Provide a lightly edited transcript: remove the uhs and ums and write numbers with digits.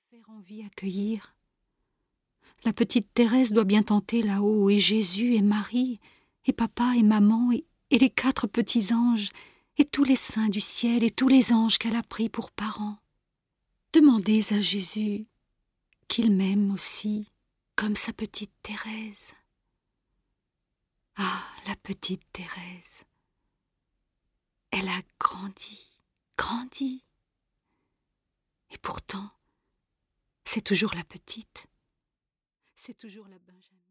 faire envie accueillir. La petite Thérèse doit bien tenter là-haut où est Jésus et Marie, et papa et maman, et les 4 petits anges, et tous les saints du ciel, et tous les anges qu'elle a pris pour parents. Demandez à Jésus qu'il m'aime aussi, comme sa petite Thérèse. Ah, la petite Thérèse, elle a grandi, grandi. Et pourtant, c'est toujours la petite, c'est toujours la Benjamin.